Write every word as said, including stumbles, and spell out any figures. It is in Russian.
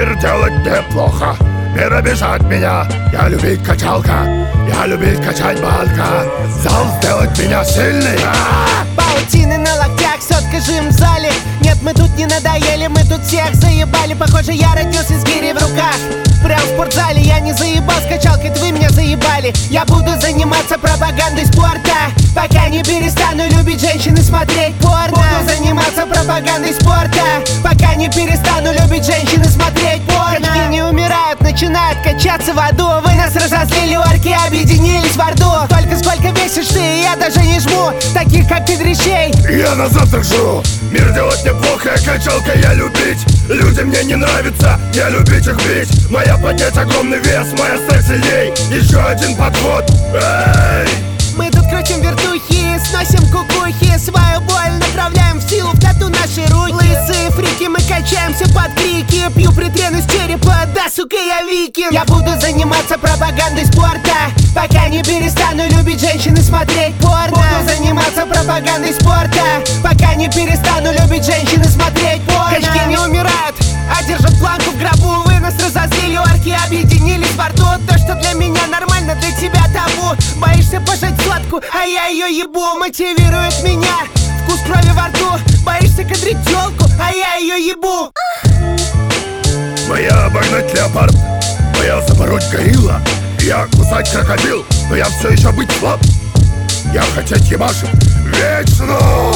Мир делать неплохо, мир обижать меня. Я любить качалка, я любить качать банка. Зал сделать меня сильный. Паутины на локтях, сотка жим в зале. Нет, мы тут не надоели, мы тут всех заебали. Похоже, я родился с гири в руках. Прям в спортзале, я не заебал с качалкой, это вы меня заебали. Я буду заниматься пропагандой спорта, пока не перестану любить женщин и смотреть порно. Буду заниматься пропагандой спорта, пока не перестану любить женщин и смотреть порно. Качки не умирают, начинают качаться в аду. Вы нас разозлили, орки объединились в орду. Только сколько весишь ты, я даже не жму таких, как ты, дрищей. Я на завтрак жру. Мир делать неплохо, качалка я любить. Люди мне не нравятся, я любить их бить. Моя поднять огромный вес, моя стать сильней. Еще один подход. Эй! Мы тут крутим вертухи, сносим кукухи. Свою боль направляем в силу, в тату наши руки. Лысые фрики, мы качаемся под крики. Пью притрену с черепа, да, сука, я викинг. Я буду заниматься пропагандой спорта, пока не перестану любить женщин и смотреть порно. Буду заниматься пропагандой спорта, пока не перестану любить женщин и смотреть порно. Качки не умирают, а держат планку в гробу. Вы нас разозлили, орки объединились в аду. То, что для меня нормально, для тебя табу. Боишься пожать сладку, а я ее ебу. Мотивирует меня вкус крови во рту. Боишься кадрить тёлку, а я ее ебу. Моя обогнать леопард, моя запороть горилла. Я кусать крокодил, но я все еще быть слаб. Я хотеть ебашить вечно.